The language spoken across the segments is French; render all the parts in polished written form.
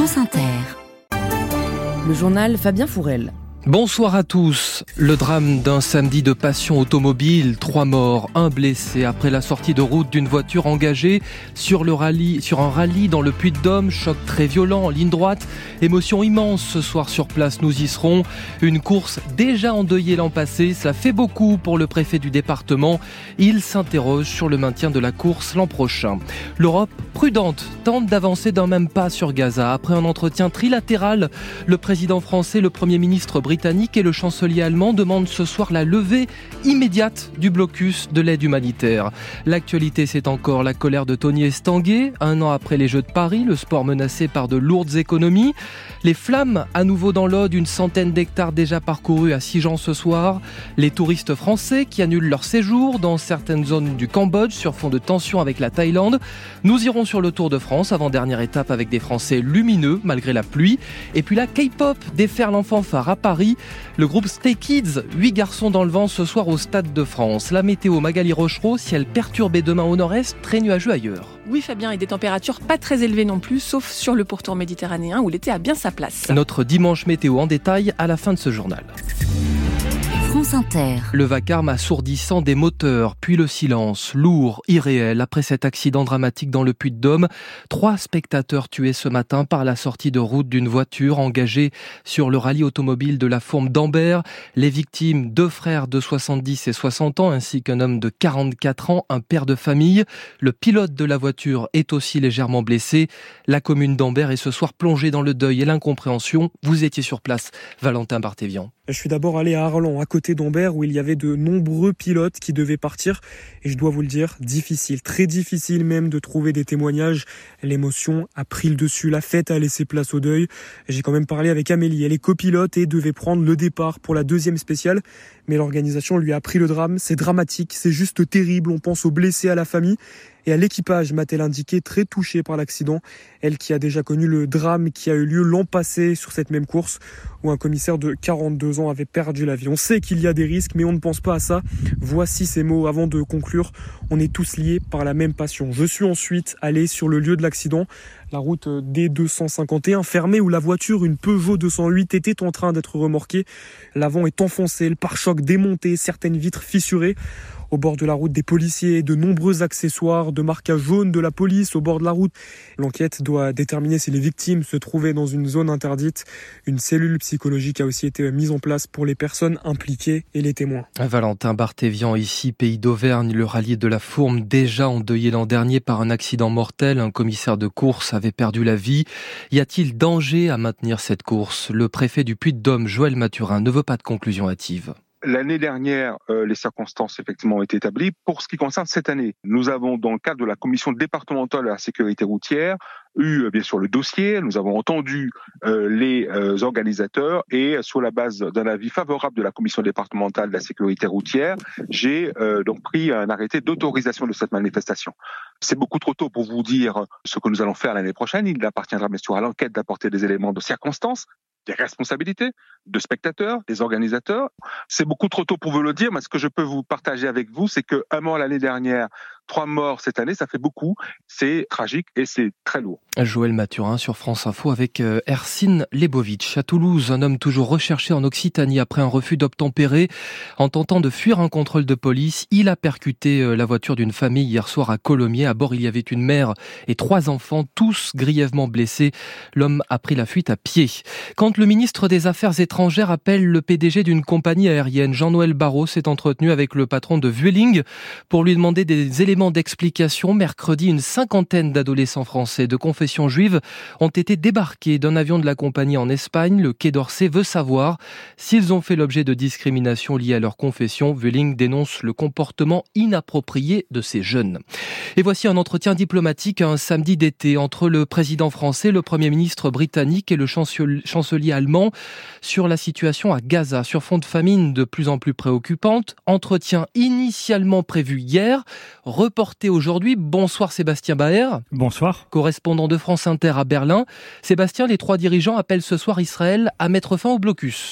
France Inter. Le journal Fabien Fourel. Bonsoir à tous. Le drame d'un samedi de passion automobile, 3 morts, 1 blessé après la sortie de route d'une voiture engagée sur un rallye dans le Puy-de-Dôme. Choc très violent en ligne droite. Émotion immense ce soir sur place, nous y serons. Une course déjà endeuillée l'an passé, ça fait beaucoup pour le préfet du département. Il s'interroge sur le maintien de la course l'an prochain. L'Europe, prudente, tente d'avancer d'un même pas sur Gaza. Après un entretien trilatéral, le président français, le Premier ministre britannique et le chancelier allemand demandent ce soir la levée immédiate du blocus de l'aide humanitaire. L'actualité, c'est encore la colère de Tony Estanguet. 1 an après les Jeux de Paris, le sport menacé par de lourdes économies. Les flammes à nouveau dans l'Aude, une centaine d'hectares déjà parcourus à Sijan ce soir. Les touristes français qui annulent leur séjour dans certaines zones du Cambodge sur fond de tension avec la Thaïlande. Nous irons sur le Tour de France, avant-dernière étape avec des Français lumineux malgré la pluie. Et puis la K-pop déferle en fanfare à Paris. Le groupe Stray Kids, 8 garçons dans le vent ce soir au Stade de France. La météo, Magali Rochereau, ciel perturbé demain au nord-est, très nuageux ailleurs. Oui Fabien, et des températures pas très élevées non plus, sauf sur le pourtour méditerranéen où l'été a bien sa place. Notre dimanche météo en détail à la fin de ce journal. France Inter. Le vacarme assourdissant des moteurs, puis le silence, lourd, irréel. Après cet accident dramatique dans le Puy-de-Dôme, 3 spectateurs tués ce matin par la sortie de route d'une voiture engagée sur le rallye automobile de la Fourme d'Ambert. Les victimes, 2 frères de 70 et 60 ans, ainsi qu'un homme de 44 ans, un père de famille. Le pilote de la voiture est aussi légèrement blessé. La commune d'Ambert est ce soir plongée dans le deuil et l'incompréhension. Vous étiez sur place, Valentin Barthévian. Je suis d'abord allé à Arlan, à côté d'Ambert, où il y avait de nombreux pilotes qui devaient partir. Et je dois vous le dire, difficile, très difficile même de trouver des témoignages. L'émotion a pris le dessus, la fête a laissé place au deuil. J'ai quand même parlé avec Amélie, elle est copilote et devait prendre le départ pour la 2e spéciale. Mais l'organisation lui a appris le drame, c'est dramatique, c'est juste terrible. On pense aux blessés, à la famille et à l'équipage, m'a-t-elle indiqué, très touchée par l'accident. Elle qui a déjà connu le drame qui a eu lieu l'an passé sur cette même course où un commissaire de 42 ans avait perdu la vie. On sait qu'il y a des risques, mais on ne pense pas à ça. Voici ces mots avant de conclure. On est tous liés par la même passion. Je suis ensuite allé sur le lieu de l'accident, la route D251 fermée où la voiture, une Peugeot 208, était en train d'être remorquée. L'avant est enfoncé, le pare-choc démonté, certaines vitres fissurées. Au bord de la route, des policiers, de nombreux accessoires de marquage jaune de la police au bord de la route. L'enquête doit déterminer si les victimes se trouvaient dans une zone interdite. Une cellule psychologique a aussi été mise en place pour les personnes impliquées et les témoins. Valentin Barthévian, ici, pays d'Auvergne, le rallye de la Fourme, déjà endeuillé l'an dernier par un accident mortel. Un commissaire de course avait perdu la vie. Y a-t-il danger à maintenir cette course ? Le préfet du Puy-de-Dôme, Joël Mathurin, ne veut pas de conclusion hâtive. L'année dernière, les circonstances effectivement ont été établies. Pour ce qui concerne cette année, nous avons dans le cadre de la commission départementale de la sécurité routière eu bien sûr le dossier, nous avons entendu les organisateurs et sur la base d'un avis favorable de la commission départementale de la sécurité routière, j'ai donc pris un arrêté d'autorisation de cette manifestation. C'est beaucoup trop tôt pour vous dire ce que nous allons faire l'année prochaine. Il appartiendra bien sûr à l'enquête d'apporter des éléments de circonstances, des responsabilités de spectateurs, des organisateurs. C'est beaucoup trop tôt pour vous le dire, mais ce que je peux vous partager avec vous, c'est que 1 mort l'année dernière, 3 morts cette année, ça fait beaucoup. C'est tragique et c'est très lourd. Joël Mathurin sur France Info avec Ercine Lebovitch. À Toulouse, un homme toujours recherché en Occitanie après un refus d'obtempérer. En tentant de fuir un contrôle de police, il a percuté la voiture d'une famille hier soir à Colomiers. À bord, il y avait une mère et 3 enfants, tous grièvement blessés. L'homme a pris la fuite à pied. Quand le ministre des Affaires étrangères appelle le PDG d'une compagnie aérienne, Jean-Noël Barrot s'est entretenu avec le patron de Vueling pour lui demander des éléments d'explication. Mercredi, une 50aine d'adolescents français de confession juive ont été débarqués d'un avion de la compagnie en Espagne. Le Quai d'Orsay veut savoir s'ils ont fait l'objet de discrimination liée à leur confession. Vueling dénonce le comportement inapproprié de ces jeunes. Et voici un entretien diplomatique un samedi d'été entre le président français, le Premier ministre britannique et le chancelier allemand sur la situation à Gaza, sur fond de famine de plus en plus préoccupante. Entretien initialement prévu hier, reporté aujourd'hui. Bonsoir Sébastien Baer. Bonsoir. Correspondant de France Inter à Berlin. Sébastien, les 3 dirigeants appellent ce soir Israël à mettre fin au blocus.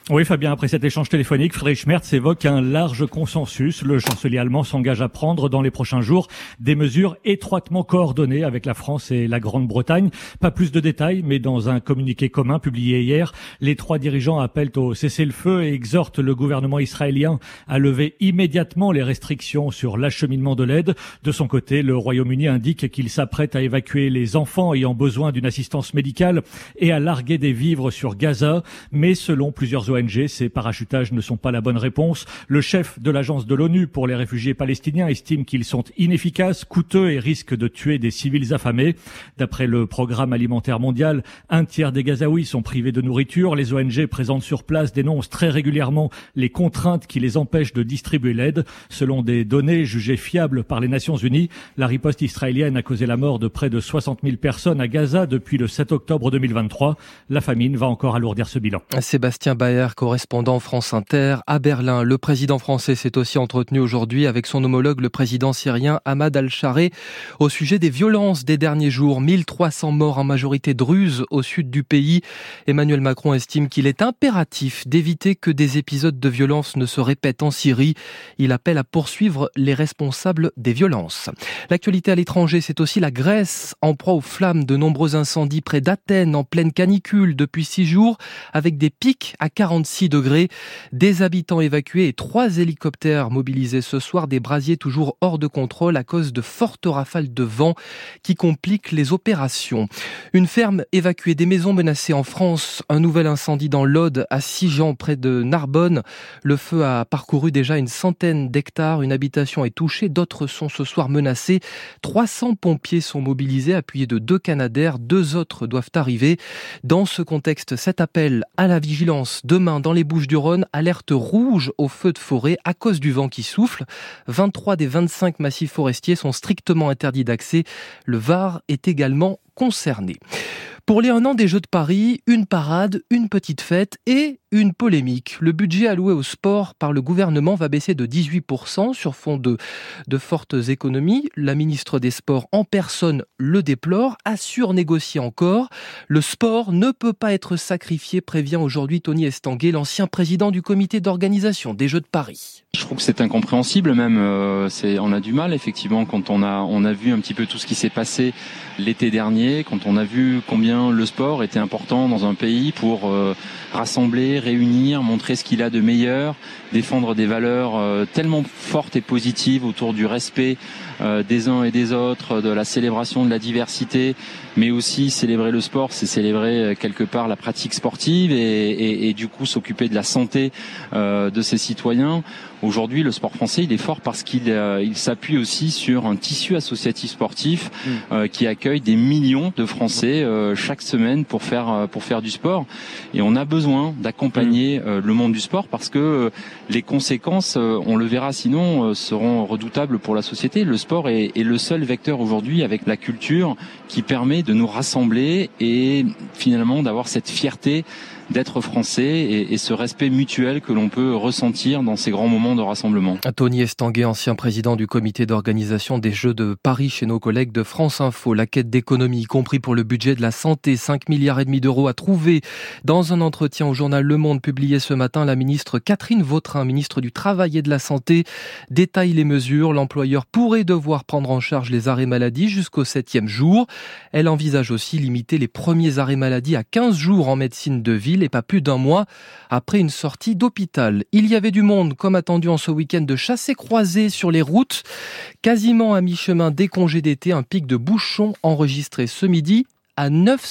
Oui, Fabien, après cet échange téléphonique, Friedrich Merz évoque un large consensus. Le chancelier allemand s'engage à prendre dans les prochains jours des mesures étroitement coordonnées avec la France et la Grande-Bretagne. Pas plus de détails, mais dans un communiqué commun publié hier, les 3 dirigeants appellent au cessez-le-feu et exhortent le gouvernement israélien à lever immédiatement les restrictions sur l'acheminement de l'aide. De son côté, le Royaume-Uni indique qu'il s'apprête à évacuer les enfants ayant besoin d'une assistance médicale et à larguer des vivres sur Gaza. Mais selon plusieurs ONG, ces parachutages ne sont pas la bonne réponse. Le chef de l'agence de l'ONU pour les réfugiés palestiniens estime qu'ils sont inefficaces, coûteux et risquent de tuer des civils affamés. D'après le Programme alimentaire mondial, 1/3 des Gazaouis sont privés de nourriture. Les ONG présentes sur place dénoncent très régulièrement les contraintes qui les empêchent de distribuer l'aide. Selon des données jugées fiables par les Nations Unies, la riposte israélienne a causé la mort de près de 60 000 personnes à Gaza depuis le 7 octobre 2023. La famine va encore alourdir ce bilan. Sébastien Baer, correspondant France Inter à Berlin. Le président français s'est aussi entretenu aujourd'hui avec son homologue, le président syrien Ahmad al-Chareh, au sujet des violences des derniers jours. 1300 morts, en majorité druzes, au sud du pays. Emmanuel Macron estime qu'il est impératif d'éviter que des épisodes de violence ne se répètent en Syrie. Il appelle à poursuivre les responsables des violences. L'actualité à l'étranger, c'est aussi la Grèce, en proie aux flammes. De nombreux incendies près d'Athènes, en pleine canicule depuis 6 jours, avec des pics à 46 degrés. Des habitants évacués et 3 hélicoptères mobilisés ce soir. Des brasiers toujours hors de contrôle à cause de fortes rafales de vent qui compliquent les opérations. Une ferme évacuée, des maisons menacées en France. Un nouvel incendie dans l'Aude, à Sigean, près de Narbonne. Le feu a parcouru déjà une centaine d'hectares. Une habitation est touchée, d'autres sont ce soir menacées. 300 pompiers sont mobilisés, appuyés de 2 Canadair. 2 autres doivent arriver. Dans ce contexte, cet appel à la vigilance demain dans les Bouches-du-Rhône, alerte rouge au feu de forêt à cause du vent qui souffle. 23 des 25 massifs forestiers sont strictement interdits d'accès. Le Var est également concerné. Pour les 1 an des Jeux de Paris, une parade, une petite fête et une polémique. Le budget alloué au sport par le gouvernement va baisser de 18% sur fond de fortes économies. La ministre des Sports en personne le déplore, a surnégocié encore. Le sport ne peut pas être sacrifié, prévient aujourd'hui Tony Estanguet, l'ancien président du comité d'organisation des Jeux de Paris. Je trouve que c'est incompréhensible même. On a du mal effectivement quand on a vu un petit peu tout ce qui s'est passé l'été dernier, quand on a vu combien le sport était important dans un pays pour rassembler, réunir, montrer ce qu'il a de meilleur, défendre des valeurs tellement fortes et positives autour du respect des uns et des autres, de la célébration de la diversité, mais aussi célébrer le sport, c'est célébrer quelque part la pratique sportive et du coup s'occuper de la santé de ses citoyens. Aujourd'hui, le sport français, il est fort parce qu'il s'appuie aussi sur un tissu associatif sportif qui accueille des millions de Français chaque semaine pour faire du sport. Et on a besoin d'accompagner le monde du sport parce que les conséquences, on le verra sinon, seront redoutables pour la société. Le sport est le seul vecteur aujourd'hui avec la culture qui permet de nous rassembler et finalement d'avoir cette fierté d'être français et ce respect mutuel que l'on peut ressentir dans ces grands moments de rassemblement. Tony Estanguet, ancien président du comité d'organisation des Jeux de Paris chez nos collègues de France Info. La quête d'économie, y compris pour le budget de la santé, 5,5 milliards d'euros à trouver. Dans un entretien au journal Le Monde publié ce matin, la ministre Catherine Vautrin, ministre du Travail et de la Santé, détaille les mesures. L'employeur pourrait devoir prendre en charge les arrêts maladie jusqu'au 7e jour. Elle envisage aussi limiter les premiers arrêts maladie à 15 jours en médecine de ville et pas plus d'1 mois après une sortie d'hôpital. Il y avait du monde, comme attendu en ce week-end de chassés-croisés sur les routes. Quasiment à mi-chemin des congés d'été, un pic de bouchons enregistré ce midi à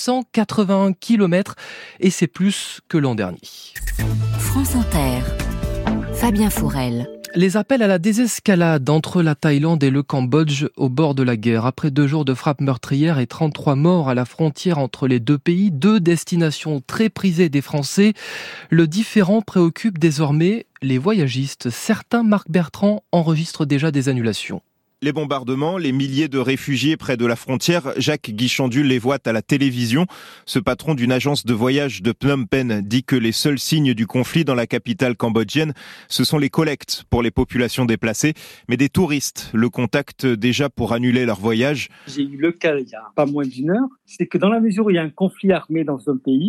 981 km et c'est plus que l'an dernier. France Inter, Fabien Fourel. Les appels à la désescalade entre la Thaïlande et le Cambodge au bord de la guerre. Après 2 jours de frappes meurtrières et 33 morts à la frontière entre les 2 pays, 2 destinations très prisées des Français, le différend préoccupe désormais les voyagistes. Certains, Marc Bertrand, enregistrent déjà des annulations. Les bombardements, les milliers de réfugiés près de la frontière, Jacques Guichandul les voit à la télévision. Ce patron d'une agence de voyage de Phnom Penh dit que les seuls signes du conflit dans la capitale cambodgienne, ce sont les collectes pour les populations déplacées. Mais des touristes le contactent déjà pour annuler leur voyage. J'ai eu le cas il y a pas moins d'1 heure. C'est que dans la mesure où il y a un conflit armé dans un pays,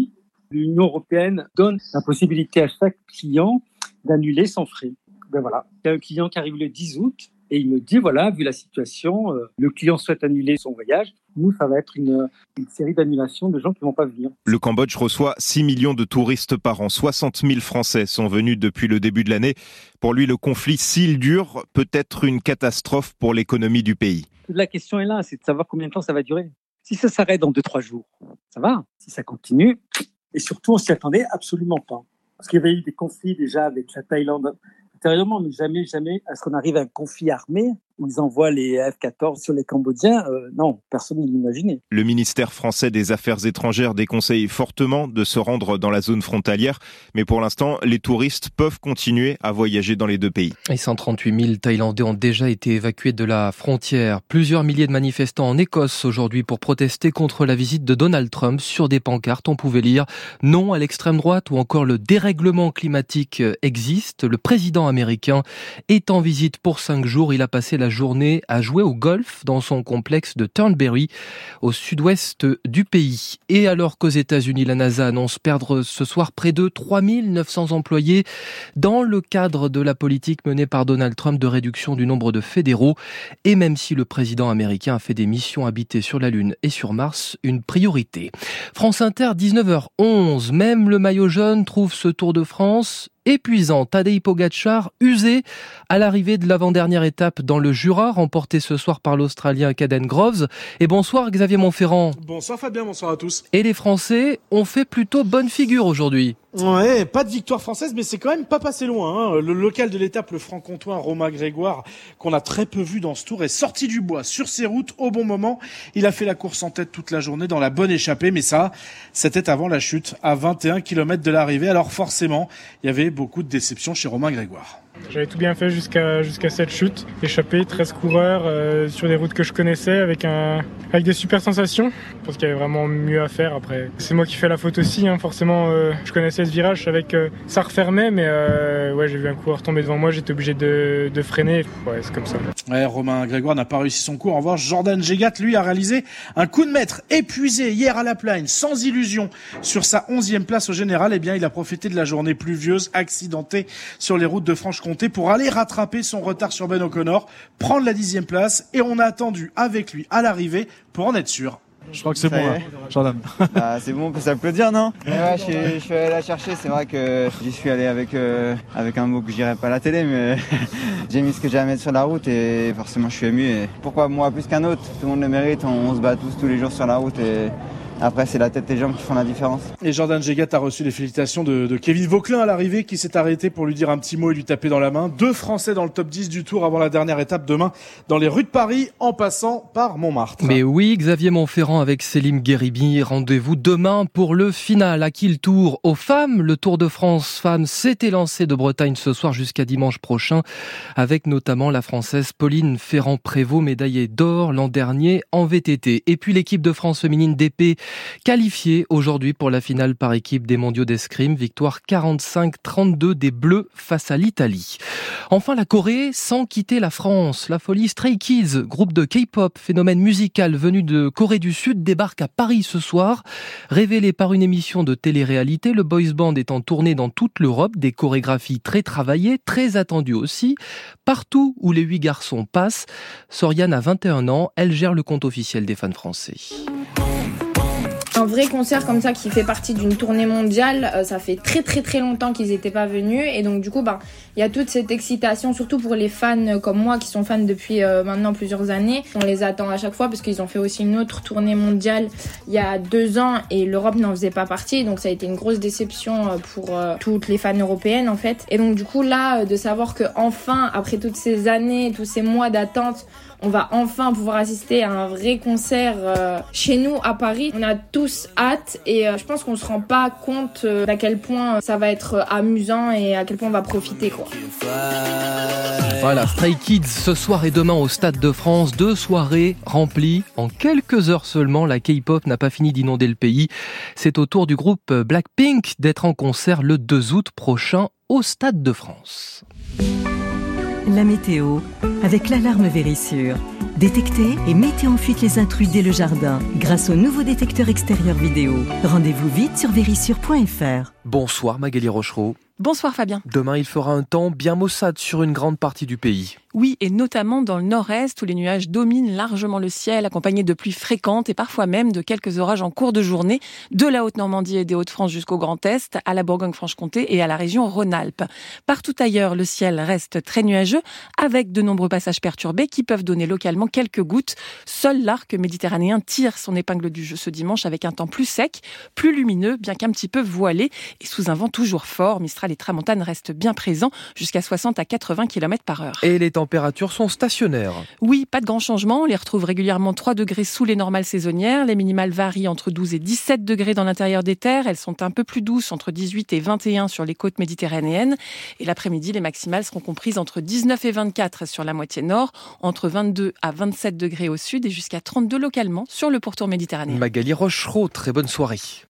L'Union européenne donne la possibilité à chaque client d'annuler sans frais. Ben voilà, il y a un client qui arrive le 10 août et il me dit, voilà, vu la situation, le client souhaite annuler son voyage. Nous, ça va être une série d'annulations de gens qui ne vont pas venir. Le Cambodge reçoit 6 millions de touristes par an. 60 000 Français sont venus depuis le début de l'année. Pour lui, le conflit, s'il dure, peut être une catastrophe pour l'économie du pays. Toute la question est là, c'est de savoir combien de temps ça va durer. Si ça s'arrête dans 2-3 jours, ça va. Si ça continue, et surtout, on s'y attendait absolument pas. Parce qu'il y avait eu des conflits déjà avec la Thaïlande intérieurement, mais jamais à ce qu'on arrive à un conflit armé où ils envoient les F-14 sur les Cambodgiens. Non, personne ne l'imaginait. Le ministère français des Affaires étrangères déconseille fortement de se rendre dans la zone frontalière. Mais pour l'instant, les touristes peuvent continuer à voyager dans les deux pays. Et 138 000 Thaïlandais ont déjà été évacués de la frontière. Plusieurs milliers de manifestants en Écosse aujourd'hui pour protester contre la visite de Donald Trump. Sur des pancartes, on pouvait lire « Non à l'extrême droite » ou encore « Le dérèglement climatique existe ». Le président américain est en visite pour 5 jours. Il a passé la journée à jouer au golf dans son complexe de Turnberry, au sud-ouest du pays. Et alors qu'aux États-Unis, la NASA annonce perdre ce soir près de 3 900 employés dans le cadre de la politique menée par Donald Trump de réduction du nombre de fédéraux. Et même si le président américain a fait des missions habitées sur la Lune et sur Mars une priorité. France Inter, 19h11. Même le maillot jaune trouve ce Tour de France épuisant. Tadej Pogačar usé à l'arrivée de l'avant-dernière étape dans le Jura, remportée ce soir par l'Australien Caden Groves. Et bonsoir Xavier Montferrand. Bonsoir Fabien, bonsoir à tous. Et les Français ont fait plutôt bonne figure aujourd'hui. Ouais, pas de victoire française, mais c'est quand même pas passé loin. Le local de l'étape, le franc-comtois Romain Grégoire, qu'on a très peu vu dans ce tour, est sorti du bois sur ses routes au bon moment. Il a fait la course en tête toute la journée dans la bonne échappée, mais ça, c'était avant la chute, à 21 km de l'arrivée. Alors forcément, il y avait beaucoup de déception chez Romain Grégoire. J'avais tout bien fait jusqu'à cette chute. Échappé, 13 coureurs sur des routes que je connaissais avec des super sensations. Je pense qu'il y avait vraiment mieux à faire après. C'est moi qui fais la faute aussi, forcément. Je connaissais ce virage, je savais que ça refermait, mais j'ai vu un coureur tomber devant moi, j'étais obligé de freiner. Ouais, c'est comme ça. Ouais, Romain Grégoire n'a pas réussi son coup. En revanche, Jordan Gégat, lui, a réalisé un coup de maître épuisé hier à la Plagne, sans illusion. Sur sa 11e place au général, il a profité de la journée pluvieuse, accidentée sur les routes de Franche-Comté pour aller rattraper son retard sur Ben O'Connor, prendre la 10e place, et on a attendu avec lui à l'arrivée pour en être sûr. Je crois que c'est bon, là, Jordan. C'est bon, on peut s'applaudir, non? Ouais, je suis allé la chercher. C'est vrai que j'y suis allé avec un mot que je dirais pas à la télé, mais j'ai mis ce que j'ai à mettre sur la route et forcément je suis ému. Et pourquoi moi plus qu'un autre? Tout le monde le mérite, on se bat tous les jours sur la route et après, c'est la tête et les jambes qui font la différence. Et Jordan Gégat a reçu les félicitations de Kevin Vauquelin à l'arrivée, qui s'est arrêté pour lui dire un petit mot et lui taper dans la main. 2 Français dans le top 10 du Tour avant la dernière étape demain dans les rues de Paris, en passant par Montmartre. Mais oui, Xavier Montferrand avec Céline Guéribi. Rendez-vous demain pour le final. À qui le tour? Aux femmes. Le Tour de France femmes s'était lancé de Bretagne ce soir jusqu'à dimanche prochain, avec notamment la Française Pauline Ferrand-Prévot, médaillée d'or l'an dernier en VTT. Et puis l'équipe de France féminine d'épée, qualifiée aujourd'hui pour la finale par équipe des mondiaux d'escrime. Victoire 45-32 des Bleus face à l'Italie. Enfin, la Corée sans quitter la France. La folie Stray Kids, groupe de K-pop, phénomène musical venu de Corée du Sud, débarque à Paris ce soir. Révélé par une émission de télé-réalité, le boys band est en tournée dans toute l'Europe. Des chorégraphies très travaillées, très attendues aussi. Partout où les 8 garçons passent. Soriane a 21 ans, elle gère le compte officiel des fans français. Un vrai concert comme ça qui fait partie d'une tournée mondiale, ça fait très longtemps qu'ils n'étaient pas venus et donc du coup il y a toute cette excitation, surtout pour les fans comme moi qui sont fans depuis maintenant plusieurs années. On les attend à chaque fois parce qu'ils ont fait aussi une autre tournée mondiale il y a 2 ans et l'Europe n'en faisait pas partie, donc ça a été une grosse déception pour toutes les fans européennes en fait. Et donc du coup là, de savoir que enfin, après toutes ces années, tous ces mois d'attente, on va enfin pouvoir assister à un vrai concert chez nous à Paris. On a tous hâte et je pense qu'on se rend pas compte d'à quel point ça va être amusant et à quel point on va profiter quoi. Voilà, Stray Kids ce soir et demain au Stade de France, 2 soirées remplies. En quelques heures seulement, la K-pop n'a pas fini d'inonder le pays. C'est au tour du groupe Blackpink d'être en concert le 2 août prochain au Stade de France. La météo, avec l'alarme Vérissure. Détectez et mettez en fuite les intrus dès le jardin grâce au nouveau détecteur extérieur vidéo. Rendez-vous vite sur vérissure.fr. Bonsoir Magali Rochereau. Bonsoir Fabien. Demain, il fera un temps bien maussade sur une grande partie du pays. Oui, et notamment dans le nord-est où les nuages dominent largement le ciel, accompagnés de pluies fréquentes et parfois même de quelques orages en cours de journée, de la Haute-Normandie et des Hauts-de-France jusqu'au Grand Est, à la Bourgogne-Franche-Comté et à la région Rhône-Alpes. Partout ailleurs, le ciel reste très nuageux, avec de nombreux passages perturbés qui peuvent donner localement quelques gouttes. Seul l'arc méditerranéen tire son épingle du jeu ce dimanche avec un temps plus sec, plus lumineux, bien qu'un petit peu voilé, et sous un vent toujours fort. Mistral et tramontane restent bien présents, jusqu'à 60 à 80 km/h. Et les températures sont stationnaires. Oui, pas de grands changements. On les retrouve régulièrement 3 degrés sous les normales saisonnières. Les minimales varient entre 12 et 17 degrés dans l'intérieur des terres. Elles sont un peu plus douces, entre 18 et 21 sur les côtes méditerranéennes. Et l'après-midi, les maximales seront comprises entre 19 et 24 sur la moitié nord, entre 22 à 27 degrés au sud et jusqu'à 32 localement sur le pourtour méditerranéen. Magali Rochereau, très bonne soirée.